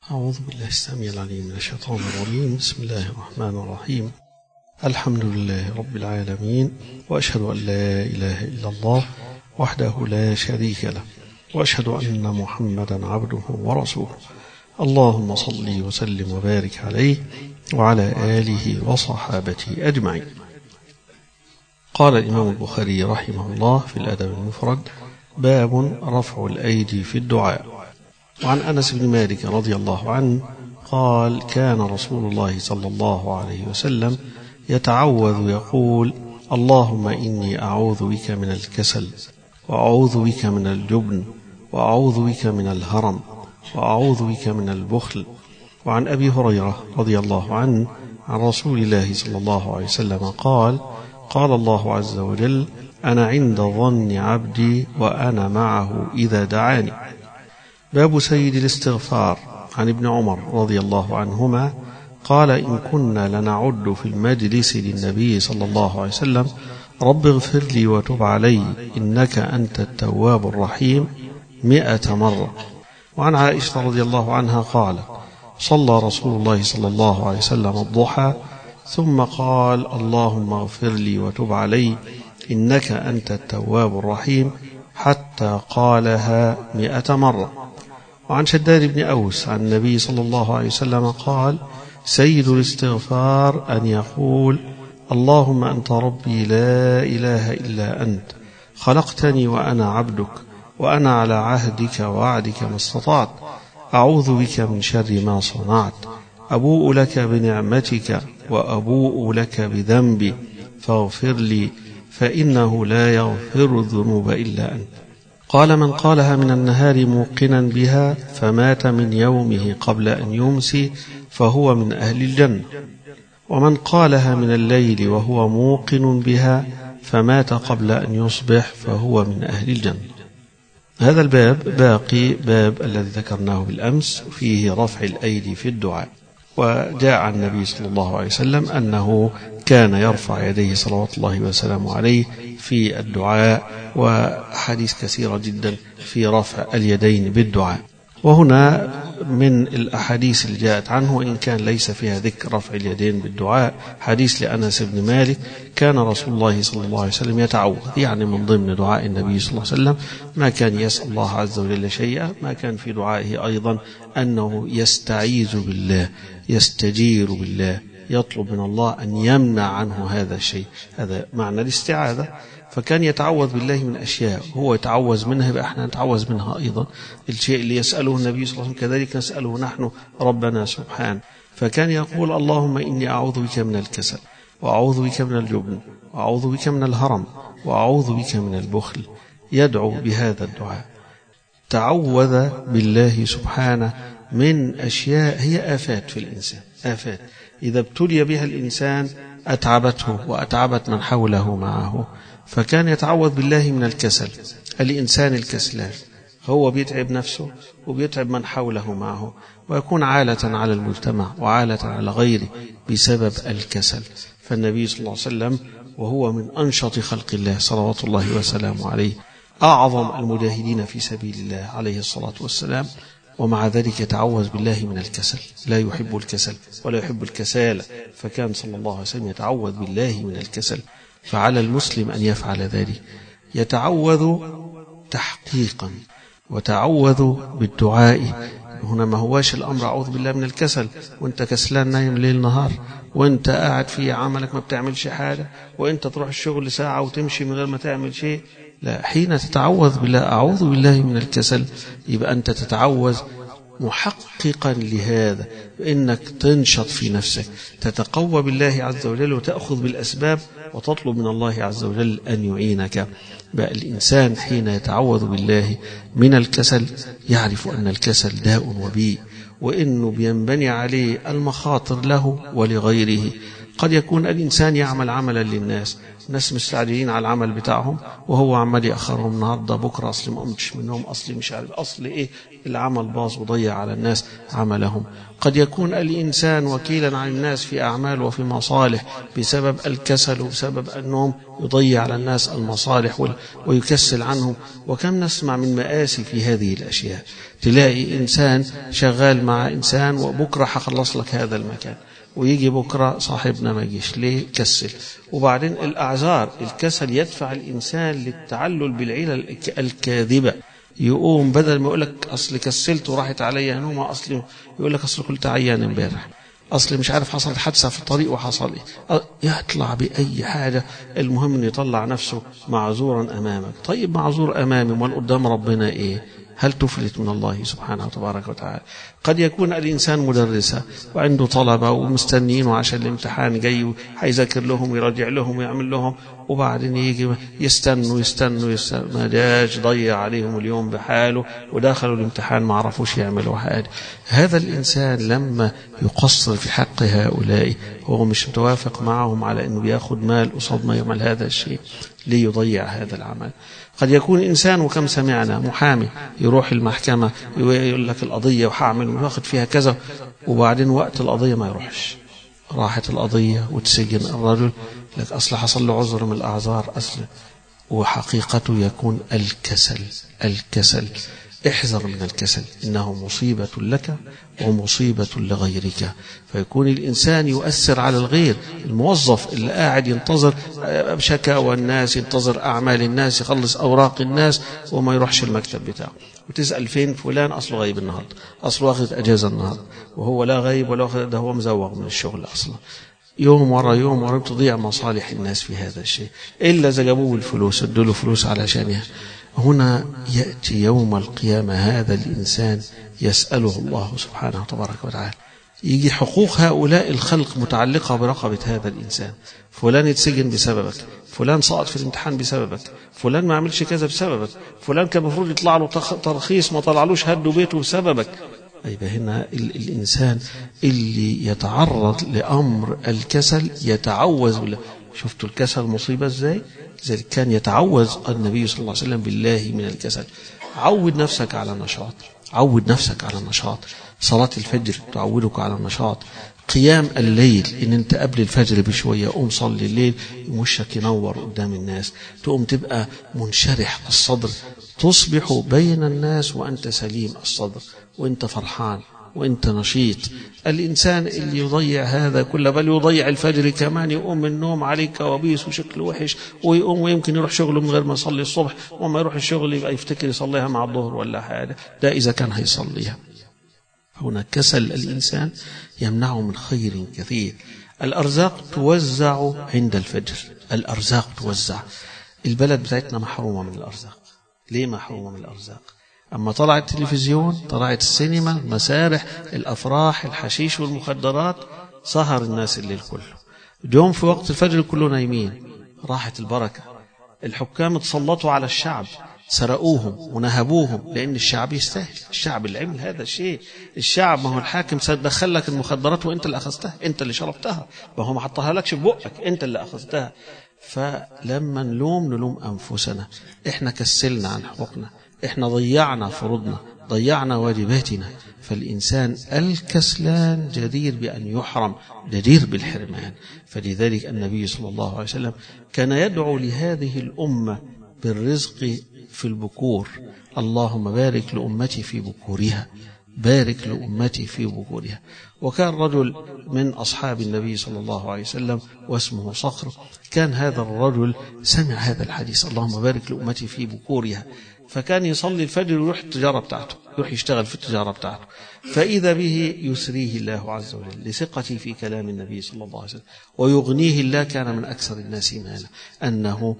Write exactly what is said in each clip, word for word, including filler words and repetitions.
أعوذ بالله السميع العليم من الشيطان الرجيم. بسم الله الرحمن الرحيم. الحمد لله رب العالمين، وأشهد أن لا إله إلا الله وحده لا شريك له، وأشهد أن محمدا عبده ورسوله. اللهم صل وسلم وبارك عليه وعلى آله وصحابته أجمعين. قال الإمام البخاري رحمه الله في الأدب المفرد: باب رفع الأيدي في الدعاء. وعن أنس بن مالك رضي الله عنه قال: كان رسول الله صلى الله عليه وسلم يتعوذ يقول: اللهم إني أعوذ بك من الكسل، وأعوذ بك من الجبن، وأعوذ بك من الهرم، وأعوذ بك من البخل. وعن أبي هريرة رضي الله عنه عن رسول الله صلى الله عليه وسلم قال: قال الله عز وجل: أنا عند ظن عبدي وأنا معه إذا دعاني. باب سيد الاستغفار. عن ابن عمر رضي الله عنهما قال: إن كنا لنعد في المجلس للنبي صلى الله عليه وسلم: رب اغفر لي وتب علي إنك أنت التواب الرحيم مئة مرة. وعن عائشة رضي الله عنها قالت: صلى رسول الله صلى الله عليه وسلم الضحى ثم قال: اللهم اغفر لي وتب علي إنك أنت التواب الرحيم، حتى قالها مئة مرة. وعن شداد بن أوس عن النبي صلى الله عليه وسلم قال: سيد الاستغفار أن يقول: اللهم أنت ربي لا إله إلا أنت، خلقتني وأنا عبدك، وأنا على عهدك ووعدك ما استطعت، أعوذ بك من شر ما صنعت، أبوء لك بنعمتك وأبوء لك بذنبي، فاغفر لي فإنه لا يغفر الذنوب إلا أنت. قال: من قالها من النهار موقنا بها فمات من يومه قبل أن يمسي فهو من أهل الجنة، ومن قالها من الليل وهو موقن بها فمات قبل أن يصبح فهو من أهل الجنة. هذا الباب باقي باب الذي ذكرناه بالأمس فيه رفع الأيدي في الدعاء. وجاء عن النبي صلى الله عليه وسلم أنه كان يرفع يديه صلوات الله وسلامه عليه في الدعاء، وحديث كثيرة جدا في رفع اليدين بالدعاء. وهنا من الأحاديث اللي جاءت عنه وإن كان ليس فيها ذكر رفع اليدين بالدعاء حديث لأنس بن مالك: كان رسول الله صلى الله عليه وسلم يتعوذ، يعني من ضمن دعاء النبي صلى الله عليه وسلم ما كان يسأل الله عز وجل شيئا، ما كان في دعائه أيضا أنه يستعيذ بالله، يستجير بالله، يطلب من الله أن يمنع عنه هذا الشيء. هذا معنى الاستعاذة. فكان يتعوذ بالله من أشياء هو يتعوذ منها، يبقى احنا نتعوذ منها أيضا. الشيء اللي يسأله النبي صلى الله عليه وسلم كذلك نسأله نحن ربنا سبحانه. فكان يقول: اللهم إني أعوذ بك من الكسل، وأعوذ بك من الجبن، وأعوذ بك من الهرم، وأعوذ بك من البخل. يدعو بهذا الدعاء. تعوذ بالله سبحانه من أشياء هي آفات في الإنسان، آفات إذا ابتلي بها الإنسان أتعبته وأتعبت من حوله معه. فكان يتعوذ بالله من الكسل. الإنسان الكسلان هو بيتعب نفسه وبيتعب من حوله معه، ويكون عالة على المجتمع وعالة على غيره بسبب الكسل. فالنبي صلى الله عليه وسلم وهو من أنشط خلق الله صلوات الله وسلامه عليه، أعظم المجاهدين في سبيل الله عليه الصلاة والسلام، ومع ذلك يتعوذ بالله من الكسل، لا يحب الكسل ولا يحب الكسالة. فكان صلى الله عليه وسلم يتعوذ بالله من الكسل. فعلى المسلم أن يفعل ذلك، يتعوذ تحقيقا وتعوذ بالدعاء. هنا ما هواش الأمر أعوذ بالله من الكسل وانت كسلان نايم ليل نهار، وانت قاعد في عملك ما بتعملش حاجة، وانت تروح الشغل ساعة وتمشي من غير ما تعمل شيء. لا، حين تتعوذ بالله أعوذ بالله من الكسل يبقى أنت تتعوذ محققا لهذا، إنك تنشط في نفسك، تتقوى بالله عز وجل وتأخذ بالأسباب وتطلب من الله عز وجل أن يعينك. بقى الإنسان حين يتعوذ بالله من الكسل يعرف أن الكسل داء وبيء، وإنه بينبني عليه المخاطر له ولغيره. قد يكون الإنسان يعمل عملا للناس الناس مستعجلين على العمل بتاعهم وهو عمال يأخرهم النهارده بكره، اصلي ما قمتش منهم، اصلي مش عارف، اصلي ايه، العمل باظ وضيع على الناس عملهم. قد يكون الإنسان وكيلا عن الناس في أعمال وفي مصالح بسبب الكسل وبسبب أنهم يضيع على الناس المصالح ويكسل عنهم. وكم نسمع من مآسي في هذه الأشياء، تلاقي إنسان شغال مع إنسان وبكرة هخلص لك هذا المكان، ويجي بكرة صاحبنا ما يجيش ليه؟ كسل. وبعدين الأعذار، الكسل يدفع الإنسان للتعلل بالعلل الكاذبة. يقوم بدل ما يقول لك أصل كسلت وراحت عليا نومة، أصلي يقول لك أصل كنت عيان امبارح، أصل مش عارف حصل حادثة في الطريق وحصل إيه، يطلع بأي حاجة، المهم إنه يطلع نفسه معذورا أمامك. طيب معذور أمامي ومن قدام ربنا إيه؟ هل تفلت من الله سبحانه وتبارك وتعالى؟ قد يكون الإنسان مدرسة وعنده طلبة ومستنينه عشان الامتحان جاي، هيذاكر لهم ويراجع لهم ويعمل لهم، وبعدين يجي يستنوا يستنوا يستنوا ما جاش، ضيع عليهم اليوم بحاله ودخلوا الامتحان ما عرفوش يعملوا حاجة. هذا الإنسان لما يقصر في حق هؤلاء هو مش متوافق معهم على أنه بياخد مال قصاد ما يعمل هذا الشيء، ليضيع هذا العمل. قد يكون إنسان وكم سمعنا محامي يروح المحكمة يقول لك القضية وهعمل وياخد فيها كذا، وبعدين وقت القضية ما يروحش، راحت القضية وتسجن الرجل، لك أصل حصل له عذر من الأعذار أصل، وحقيقته يكون الكسل. الكسل احذر من الكسل، إنه مصيبة لك ومصيبة لغيرك. فيكون الإنسان يؤثر على الغير، الموظف اللي قاعد ينتظر شكاوى الناس، ينتظر أعمال الناس، يخلص أوراق الناس وما يروحش المكتب بتاعه، وتسأل فين فلان، أصله غايب النهاردة، أصله واخد أجازة النهاردة، وهو لا غايب ولا واخد، ده هو مزوغ من الشغل أصلا. يوم ورا يوم ورا تضيع مصالح الناس في هذا الشيء، إلا إذا جابوه الفلوس ادوا له فلوس علشانها. هنا يأتي يوم القيامة هذا الإنسان يسأله الله سبحانه وتبارك وتعالى، يجي حقوق هؤلاء الخلق متعلقة برقبة هذا الإنسان، فلان يتسجن بسببك، فلان سقط في الامتحان بسببك، فلان ما عملش كذا بسببك، فلان كان المفروض يطلع له ترخيص ما طلعلوش هدوا بيته بسببك. أي هنا الإنسان اللي يتعرض لأمر الكسل يتعوذ بالله. شفتوا الكسل مصيبة ازاي؟ لذلك كان يتعوذ النبي صلى الله عليه وسلم بالله من الكسل. عود نفسك على النشاط، عود نفسك على النشاط. صلاة الفجر تعودك على النشاط، قيام الليل إن أنت قبل الفجر بشوية قوم صلي الليل، وشك ينور قدام الناس، تقوم تبقى منشرح الصدر، تصبح بين الناس وأنت سليم الصدر وأنت فرحان وأنت نشيط. الإنسان اللي يضيع هذا كله، بل يضيع الفجر كمان، يقوم من النوم عليه كوابيس وشكل وحش، ويقوم ويمكن يروح شغله من غير ما يصلي الصبح، وما يروح الشغل يبقى يفتكر يصليها مع الظهر ولا حاجة، ده إذا كان هيصليها. هنا كسل الإنسان يمنعه من خير كثير. الأرزاق توزع عند الفجر، الأرزاق توزع. البلد بتاعتنا محرومة من الأرزاق. ليه محرومة من الأرزاق؟ أما طلع التلفزيون، طلعت السينما، المسارح، الأفراح، الحشيش والمخدرات، سهر الناس الليل كله، اليوم في وقت الفجر كله نايمين، راحت البركة. الحكام اتسلطوا على الشعب، سرقوهم ونهبوهم، لأن الشعب يستاهل، الشعب اللي عمل هذا الشيء. الشعب ما هو الحاكم سيدخل لك المخدرات وانت اللي أخذتها، انت اللي شربتها، ما هو ما حطها لكش في بقك، انت اللي أخذتها. فلما نلوم نلوم أنفسنا، احنا كسلنا عن حقوقنا، احنا ضيعنا فروضنا، ضيعنا واجباتنا. فالإنسان الكسلان جدير بأن يحرم، جدير بالحرمان. فلذلك النبي صلى الله عليه وسلم كان يدعو لهذه الأمة بالرزق في البكور، اللهم بارك لأمتي في بكورها، بارك لأمتي في بكورها. وكان رجل من أصحاب النبي صلى الله عليه وسلم واسمه صخر، كان هذا الرجل سمع هذا الحديث اللهم بارك لأمتي في بكورها، فكان يصلي الفجر ويروح التجارة بتاعته، يروح يشتغل في التجارة بتاعته، فإذا به يسريه الله عز وجل لثقتي في كلام النبي صلى الله عليه وسلم، ويغنيه الله. كان من أكثر الناس مالا، أنه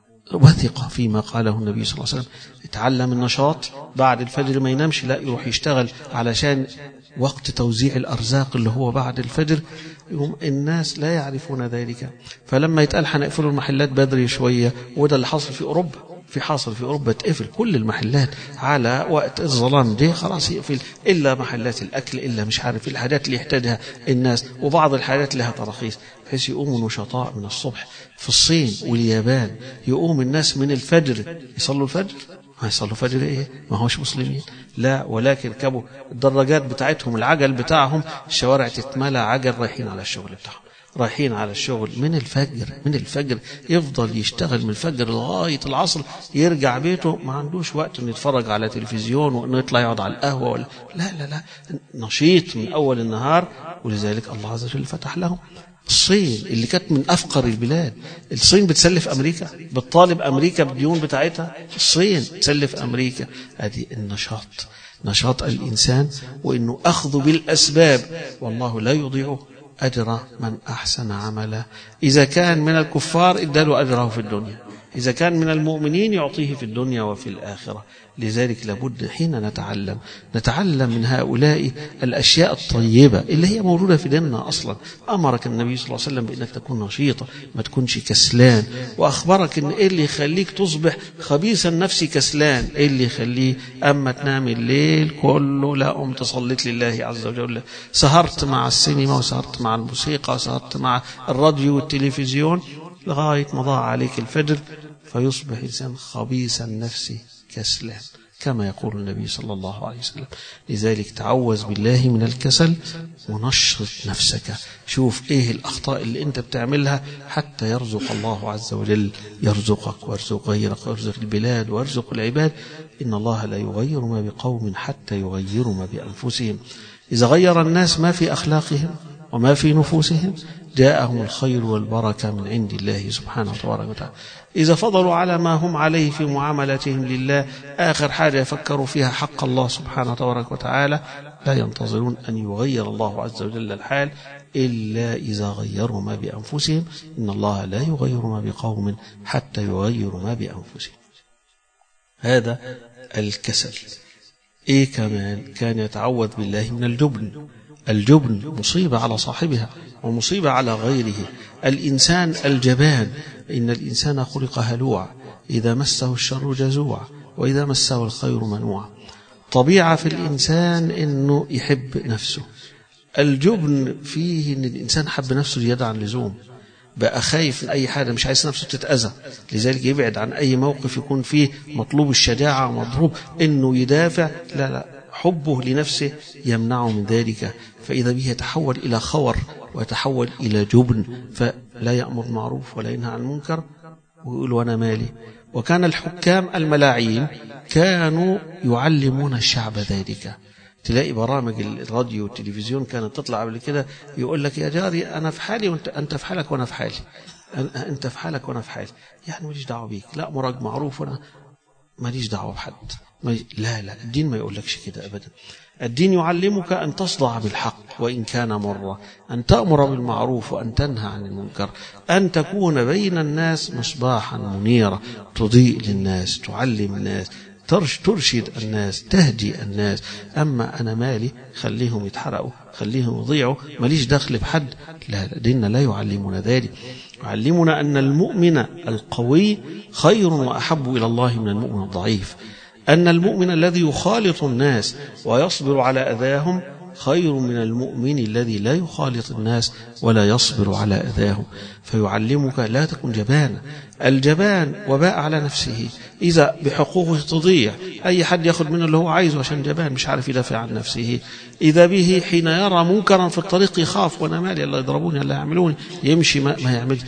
وثق فيما قاله النبي صلى الله عليه وسلم. يتعلم النشاط بعد الفجر، ما ينامش، لا يروح يشتغل علشان وقت توزيع الأرزاق اللي هو بعد الفجر. يوم الناس لا يعرفون ذلك، فلما يتقال هنقفلوا المحلات بدري شوية، وده اللي حصل في أوروبا. في في حاصل في أوروبا تقفل كل المحلات على وقت الظلام ده، خلاص يقفل إلا محلات الأكل، إلا مش عارف الحاجات اللي يحتاجها الناس، وبعض الحاجات لها تراخيص، بحيث يقوموا نشطاء من الصبح. في الصين واليابان يقوم الناس من الفجر يصلوا الفجر. ما يصلوا فجر ايه؟ ما هوش مسلمين، لا، ولكن كبوا الدراجات بتاعتهم، العجل بتاعهم، الشوارع تتملى عجل رايحين على الشغل بتاعهم، رايحين على الشغل من الفجر. من الفجر يفضل يشتغل من الفجر لغاية العصر، يرجع بيته ما عندوش وقت انه يتفرج على تلفزيون وانه يطلع يقعد على القهوة ولا لا لا لا، نشيط من اول النهار. ولذلك الله عز وجل فتح لهم. الصين اللي كانت من أفقر البلاد، الصين بتسلف أمريكا، بتطالب أمريكا بالديون بتاعتها، الصين تسلف أمريكا. هذه النشاط، نشاط الإنسان، وإنه أخذ بالأسباب، والله لا يضيع أجر من أحسن عملا. إذا كان من الكفار اداله أجره في الدنيا، إذا كان من المؤمنين يعطيه في الدنيا وفي الآخرة. لذلك لابد حين نتعلم نتعلم من هؤلاء الأشياء الطيبة اللي هي موجودة في ديننا أصلا. أمرك النبي صلى الله عليه وسلم بأنك تكون نشيطة، ما تكونش كسلان، وأخبرك أن إيه اللي يخليك تصبح خبيث النفس كسلان، إيه اللي يخليه أما تنام الليل كله لا قمت صليت لله عز وجل، سهرت مع السينما وسهرت مع الموسيقى وسهرت مع الراديو والتلفزيون لغاية ما ضاع عليك الفجر، فيصبح إنسان خبيث النفس كسلان كما يقول النبي صلى الله عليه وسلم. لذلك تعوذ بالله من الكسل ونشط نفسك، شوف ايه الأخطاء اللي انت بتعملها حتى يرزق الله عز وجل، يرزقك ويرزق غيرك ويرزق البلاد ويرزق العباد. إن الله لا يغير ما بقوم حتى يغيروا ما بأنفسهم. إذا غير الناس ما في أخلاقهم وما في نفوسهم جاءهم الخير والبركة من عند الله سبحانه وتعالى. إذا فضلوا على ما هم عليه في معاملتهم لله، آخر حاجة يفكروا فيها حق الله سبحانه وتعالى، لا ينتظرون أن يغير الله عز وجل الحال إلا إذا غيروا ما بأنفسهم. إن الله لا يغير ما بقوم حتى يغيروا ما بأنفسهم. هذا الكسل. إيه كمان؟ كان يتعوذ بالله من الجبن. الجبن مصيبة على صاحبها ومصيبة على غيره. الإنسان الجبان، إن الإنسان خلق هلوع، إذا مسه الشر جزوع وإذا مسه الخير منوع. طبيعة في الإنسان إنه يحب نفسه. الجبن فيه إن الإنسان حب نفسه زيادة عن اللزوم، بقى خايف من أي حاجة، مش عايز نفسه تتأذى، لذلك يبعد عن أي موقف يكون فيه مطلوب الشجاعة ومطلوب إنه يدافع. لا لا، حبه لنفسه يمنعه من ذلك، فإذا به يتحول إلى خور ويتحول إلى جبن، فلا يأمر معروف ولا ينهى عن المنكر ويقول وأنا مالي. وكان الحكام الملاعين كانوا يعلمون الشعب ذلك. تلاقي برامج الراديو والتلفزيون كانت تطلع قبل كده يقول لك يا جاري أنا في حالي وأنت أنت في حالك وأنا في حالي، أنت في حالك وأنا في حالي، يعني ماليش دعوة بيك، لا مراد معروف وأنا ماليش دعوة بحد. لا لا، الدين ما يقولكش كده أبدا. الدين يعلمك أن تصدع بالحق وإن كان مرة، أن تأمر بالمعروف وأن تنهى عن المنكر، أن تكون بين الناس مصباحا منيرا، تضيء للناس، تعلم الناس، ترشد الناس، تهدي الناس. أما أنا مالي خليهم يتحرقوا، خليهم يضيعوا، ماليش دخل بحد. لا، ديننا لا يعلمنا ذلك. يعلمنا أن المؤمن القوي خير وأحب إلى الله من المؤمن الضعيف، أن المؤمن الذي يخالط الناس ويصبر على أذاهم خير من المؤمن الذي لا يخالط الناس ولا يصبر على أذاهم. فيعلمك لا تكن جبانا. الجبان وباء على نفسه، إذا بحقوقه تضيع، أي حد ياخد منه اللي هو عايزه عشان جبان مش عارف يدافع عن نفسه. إذا به حين يرى منكرا في الطريق يخاف، وأنا مالي الله يضربوني الله يعملوني، يمشي ما, ما يعمل.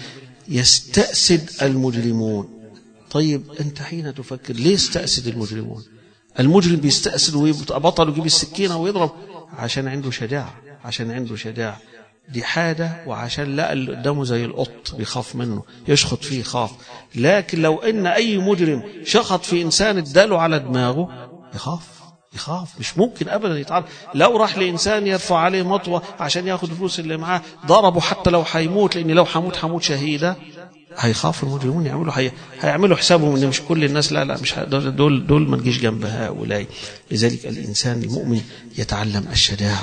يستأسد المجرمون. طيب أنت حين تفكر ليه استأسد المجرمون؟ المجرم بيستأسد ويبقى بطل ويجيب السكينة ويضرب عشان عنده شجاعة، عشان عنده شجاعة، دي حاجة، وعشان لا اللي قدامه زي القط بيخاف منه، يشخط فيه خاف. لكن لو ان اي مجرم شخط في انسان اداله على دماغه يخاف، يخاف، مش ممكن ابدا يتعرض. لو راح لانسان يرفع عليه مطوة عشان ياخد الفلوس اللي معاه، ضربه حتى لو حيموت، لان لو حموت حموت شهيدة، هيخاف المجرمون يعملوا هي... هيعملوا حسابهم ان مش كل الناس، لا لا مش دول دول ما نجيش جنب هؤلاء. لذلك الانسان المؤمن يتعلم الشجاعة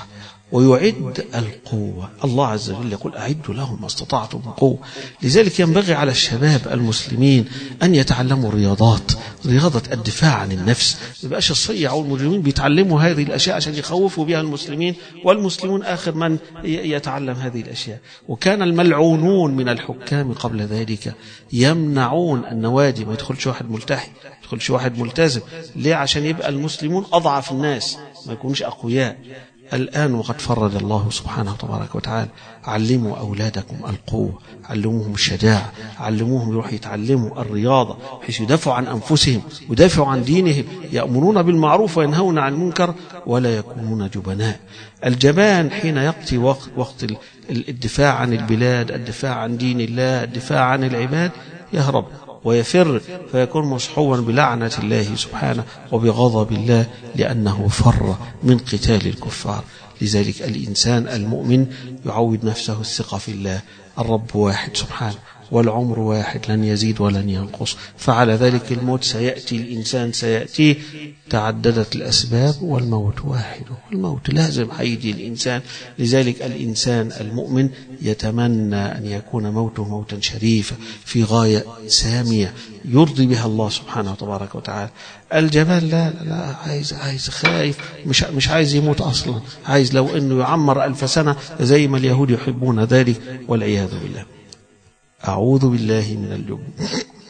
ويعد القوة. الله عز وجل يقول أعدوا لهم ما استطعتم من قوة. لذلك ينبغي على الشباب المسلمين أن يتعلموا الرياضات، رياضة الدفاع عن النفس. ما يبقاش الصيع أو المجرمين بيتعلموا هذه الأشياء عشان يخوفوا بها المسلمين، والمسلمون آخر من يتعلم هذه الأشياء. وكان الملعونون من الحكام قبل ذلك يمنعون النوادي، ما يدخلش واحد ملتحي، ما يدخلش واحد ملتزم. ليه؟ عشان يبقى المسلمون أضعف الناس، ما يكونوش أقوياء. الآن وقد فرج الله سبحانه تبارك وتعالى، علموا أولادكم القوة، علموهم الشجاعة، علموهم يروح يتعلموا الرياضة بحيث يدافعوا عن أنفسهم ويدافعوا عن دينهم، يأمرون بالمعروف وينهون عن المنكر ولا يكونون جبناء. الجبان حين يقضي وقت, وقت الدفاع عن البلاد، الدفاع عن دين الله، الدفاع عن العباد، يهرب ويفر فيكون مصحوبا بلعنة الله سبحانه وبغضب الله، لأنه فر من قتال الكفار. لذلك الإنسان المؤمن يعود نفسه الثقة في الله، الرب واحد سبحانه، والعمر واحد لن يزيد ولن ينقص، فعلى ذلك الموت سيأتي، الإنسان سيأتيه، تعددت الأسباب والموت واحد، والموت لازم هيجي الإنسان. لذلك الإنسان المؤمن يتمنى أن يكون موته موتا شريفا في غاية سامية يرضي بها الله سبحانه وتبارك وتعالى. الجبال لا لا, لا عايز عايز خايف، مش مش عايز يموت أصلا، عايز لو إنه يعمر ألف سنة زي ما اليهود يحبون ذلك، والعياذ بالله. أعوذ بالله من الجبن،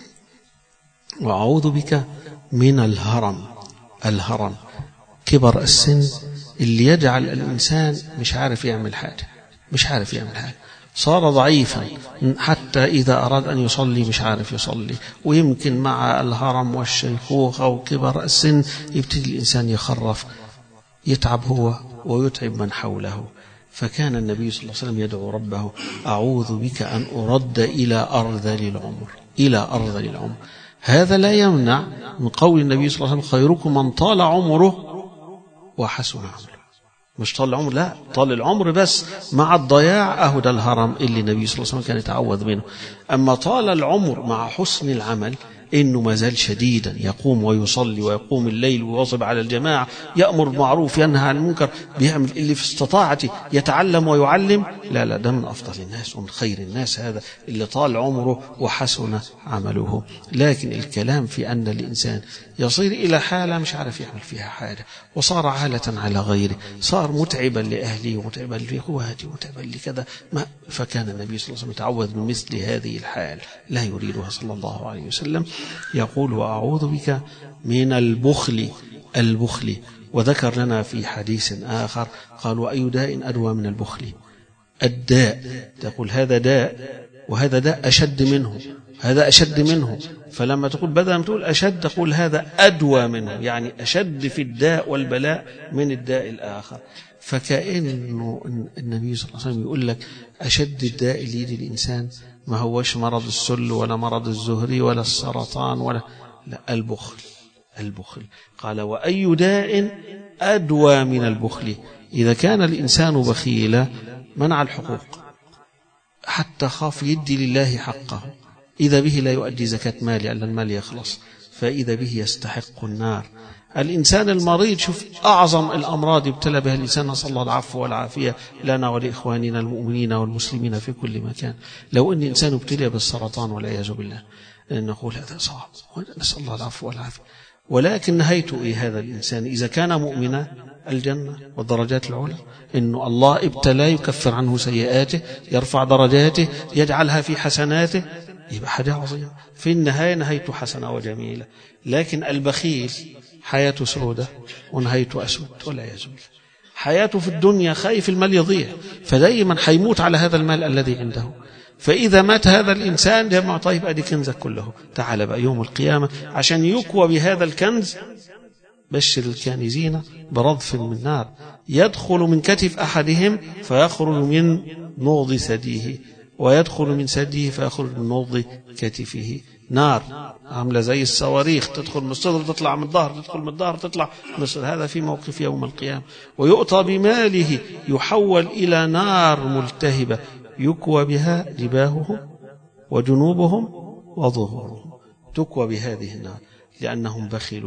وأعوذ بك من الهرم. الهرم كبر السن اللي يجعل الإنسان مش عارف يعمل حاجة، مش عارف يعمل حاجة، صار ضعيفا حتى إذا أراد أن يصلي مش عارف يصلي. ويمكن مع الهرم والشيخوخة وكبر السن يبتدي الإنسان يخرف، يتعب هو ويتعب من حوله. فكان النبي صلى الله عليه وسلم يدعو ربه: أعوذ بك أن أرد إلى أرذل العمر، إلى أرذل العمر. هذا لا يمنع من قول النبي صلى الله عليه وسلم: خيركم من طال عمره وحسن عمله. مش طال العمر، لا، طال العمر بس مع الضياع، أهو ده الهرم اللي النبي صلى الله عليه وسلم كان يتعوذ منه. أما طال العمر مع حسن العمل، إنه ما زال شديدا يقوم ويصلي ويقوم الليل ويواظب على الجماعة، يأمر بالمعروف ينهى عن المنكر، بيعمل اللي في استطاعته، يتعلم ويعلم، لا لا ده من أفضل الناس ومن خير الناس، هذا اللي طال عمره وحسن عمله. لكن الكلام في أن الإنسان يصير إلى حالة مش عارف يعمل فيها حاجة، وصار عالة على غيره، صار متعبا لأهله ومتعبا لإخواته ومتعبا لكذا، ما فكان النبي صلى الله عليه وسلم يتعوذ من مثل هذه الحال، لا يريدها صلى الله عليه وسلم. يقول: وأعوذ بك من البخل. البخل، وذكر لنا في حديث آخر قال: وأي داء أدوى من البخل؟ الداء، تقول هذا داء وهذا داء أشد منه، هذا أشد منه، فلما تقول بدل ما تقول أشد تقول هذا أدوى منه، يعني أشد في الداء والبلاء من الداء الآخر. فكأنه النبي صلى الله عليه وسلم يقول لك أشد الداء اللي يجي الإنسان ما هوش مرض السل ولا مرض الزهري ولا السرطان ولا لا، البخل. البخل قال: وأي داء أدوى من البخل؟ إذا كان الإنسان بخيلا منع الحقوق، حتى خاف يدي لله حقه، إذا به لا يؤدي زكاة مال لأن المال يخلص، فإذا به يستحق النار. الإنسان المريض، شوف أعظم الأمراض يبتلى بها الإنسان، نسأل الله العفو والعافية لنا ولإخواننا المؤمنين والمسلمين في كل مكان. لو أن إنسان ابتلى بالسرطان والعياذ بالله نقول هذا صعب، نسأل الله العفو والعافية، ولكن نهايته إيه هذا الإنسان إذا كان مؤمنا؟ الجنة والدرجات العلى، إنه الله ابتلى يكفر عنه سيئاته، يرفع درجاته، يجعلها في حسناته، يبقى حاجة عظيمة. في النهاية نهايته حسنة وجميلة. لكن البخيل حياته سودة ونهايته أسود والعياذ بالله. حياته في الدنيا خايف المال يضيع، فدائما حيموت على هذا المال الذي عنده. فإذا مات هذا الإنسان جمع: طيب أدي كنزك كله، تعال بقى يوم القيامة عشان يكوى بهذا الكنز. بشر الكانزين برضف من نار يدخل من كتف أحدهم فيخرج من نوض ثديه، ويدخل من ثديه فيخرج من نوض كتفه. نار عاملة زي الصواريخ، تدخل من الصدر تطلع من الظهر، تدخل من الظهر تطلع من الصدر. هذا في موقف يوم القيامة. ويؤتى بماله يحول إلى نار ملتهبة يكوى بها جباههم وجنوبهم وظهورهم، تكوى بهذه النار لأنهم بخلوا.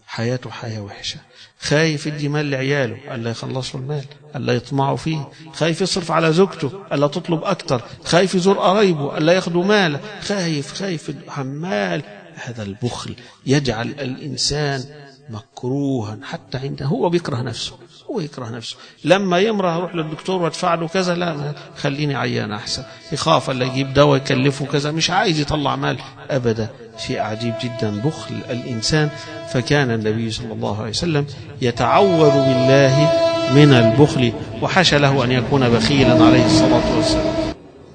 حياته حياة وحشة، خايف يدي مال لعياله ألا يخلصوا المال، ألا يطمعوا فيه، خايف يصرف على زوجته ألا تطلب أكتر، خايف يزور قرايبه ألا ياخدوا ماله، خايف خايف حمال. هذا البخل يجعل الإنسان مكروها حتى عنده، هو بيكره نفسه، هو يكره نفسه. لما يمرض يروح للدكتور وادفع له كذا، لا خليني عيان أحسن، يخاف ألا يجيب دواء يكلفه كذا، مش عايز يطلع مال أبدا. شيء عجيب جدا بخل الإنسان. فكان النبي صلى الله عليه وسلم يتعوذ بالله من البخل، وحاشا له أن يكون بخيلا عليه الصلاة والسلام.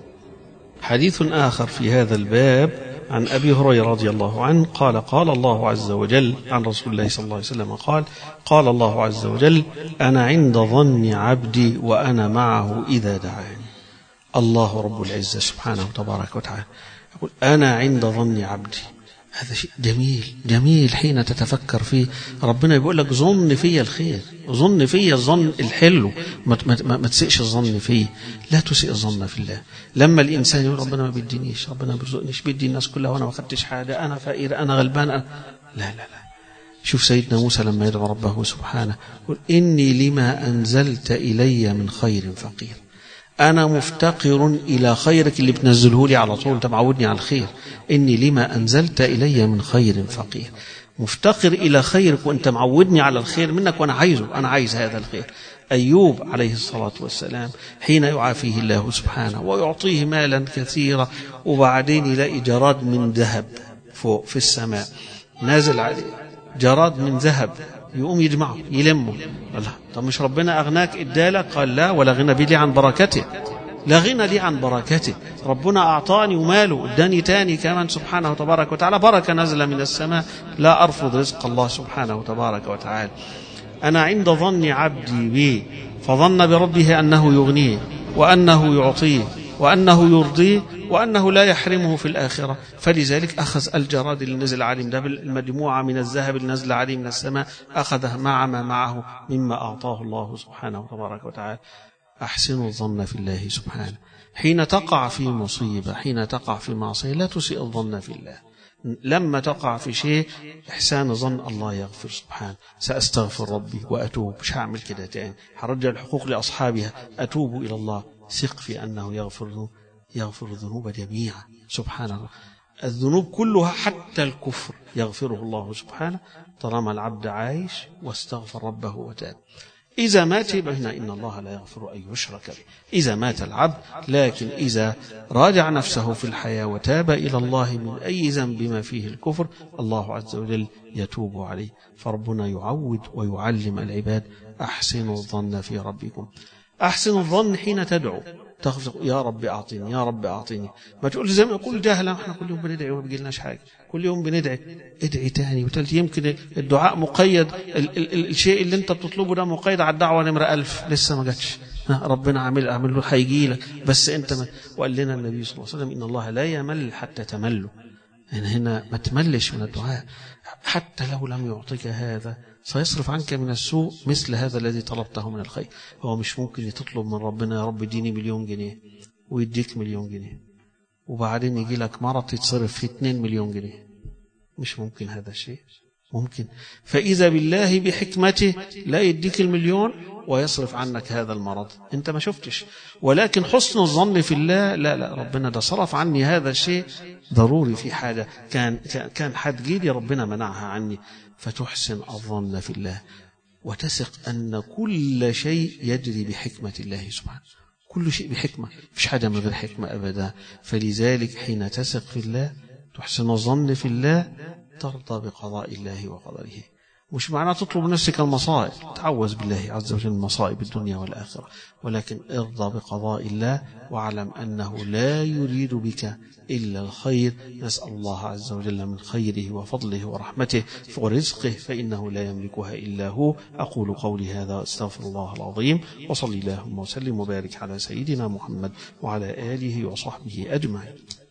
حديث آخر في هذا الباب عن أبي هريرة رضي الله عنه قال قال الله عز وجل عن رسول الله صلى الله عليه وسلم قال قال الله عز وجل: أنا عند ظن عبدي وأنا معه إذا دعاني. الله رب العزة سبحانه وتبارك وتعالى يقول: أنا عند ظن عبدي. هذا شيء جميل جميل حين تتفكر فيه. ربنا يقول لك: ظن فيا الخير، ظن فيا الظن الحلو، ما, ما, ما تسئش الظن فيه، لا تسئ الظن في الله. لما الإنسان يقول: ربنا ما بيدينيش، ربنا ما بيرزقنيش، بيدي الناس كلها وأنا ما خدتش حاجة، أنا فقير، أنا غلبان، أنا... لا لا لا. شوف سيدنا موسى لما يدعو ربه سبحانه يقول: إني لما أنزلت إلي من خير فقير. أنا مفتقر إلى خيرك اللي بتنزله لي على طول، أنت معودني على الخير. إني لما أنزلت إلي من خير فقير. مفتقر إلى خيرك وأنت معودني على الخير منك، وأنا عايزه، أنا عايز هذا الخير. أيوب عليه الصلاة والسلام حين يعافيه الله سبحانه ويعطيه مالا كثيرا، وبعدين يلاقي جراد من ذهب فوق في السماء نازل عليه، جراد من ذهب، يقوم يجمعه يلمه. الله، طب مش ربنا أغناك إدالك؟ قال: لا، ولا غنى بي لي عن بركته، لا غنى لي عن بركته. ربنا أعطاني وماله اداني تاني كمان سبحانه وتبارك وتعالى، بركة نزل من السماء، لا أرفض رزق الله سبحانه وتبارك وتعالى. أنا عند ظن عبدي بي، فظن بربه أنه يغنيه وأنه يعطيه وأنه يرضيه وأنه لا يحرمه في الآخرة، فلذلك أخذ الجراد اللي نزل عليه ده المجموعة من الذهب اللي نزل عليه من السماء، أخذه مع ما معه مما أعطاه الله سبحانه وتبارك وتعالى. أحسنوا الظن في الله سبحانه. حين تقع في مصيبة، حين تقع في معصية، لا تسيء الظن في الله. لما تقع في شيء إحسان ظن الله يغفر سبحانه، سأستغفر ربي وأتوب، مش هعمل كده تاني، هرجع الحقوق لأصحابها، أتوب إلى الله، ثق في أنه يغفر يغفر الذنوب جميعا سبحانه. الذنوب كلها حتى الكفر يغفره الله سبحانه طالما العبد عايش واستغفر ربه وتاب. إذا مات يبقى هنا إن الله لا يغفر أن يشرك به، إذا مات العبد. لكن إذا راجع نفسه في الحياة وتاب إلى الله من أي ذنب بما فيه الكفر، الله عز وجل يتوب عليه. فربنا يعود ويعلم العباد: أحسنوا الظن في ربكم. أحسن الظن حين تدعو، تخفق: يا رب أعطيني، يا رب أعطيني. ما تقول زي ما يقول جاهلا: احنا كل يوم بندعي وما بيجيلناش حاجة، كل يوم بندعي. ادعي تاني وتالت، يمكن الدعاء مقيد، ال ال ال الشيء اللي انت بتطلبه ده مقيد على الدعوة نمرة ألف، لسه ما جاتش، ربنا عامل عامل له هيجي لك، بس انت ما. وقال لنا النبي صلى الله عليه وسلم: إن الله لا يمل حتى تملوا. يعني هنا ما تملش من الدعاء، حتى لو لم يعطيك هذا سيصرف عنك من السوء مثل هذا الذي طلبته من الخير. هو مش ممكن تطلب من ربنا: يا رب اديني مليون جنيه، ويديك مليون جنيه، وبعدين يجي لك مرض تتصرف فيه اتنين مليون جنيه. مش ممكن هذا الشيء، ممكن. فإذا بالله بحكمته لا يديك المليون ويصرف عنك هذا المرض، انت ما شفتش. ولكن حسن الظن في الله: لا لا، ربنا ده صرف عني هذا الشيء ضروري، في حاجة كان كان حتجيلي ربنا منعها عني. فتحسن الظن في الله وتثق أن كل شيء يجري بحكمة الله سبحانه، كل شيء بحكمة، مفيش حاجة من غير حكمة أبدا. فلذلك حين تثق في الله، تحسن الظن في الله، ترضى بقضاء الله وقدره. مش معناه تطلب نفسك المصائب، تعوذ بالله عز وجل من مصائب الدنيا والآخرة، ولكن ارضى بقضاء الله، واعلم أنه لا يريد بك إلا الخير. نسأل الله عز وجل من خيره وفضله ورحمته ورزقه، فإنه لا يملكها إلا هو. أقول قولي هذا، أستغفر الله العظيم، وصلي اللهم وسلم وبارك على سيدنا محمد وعلى آله وصحبه أجمعين.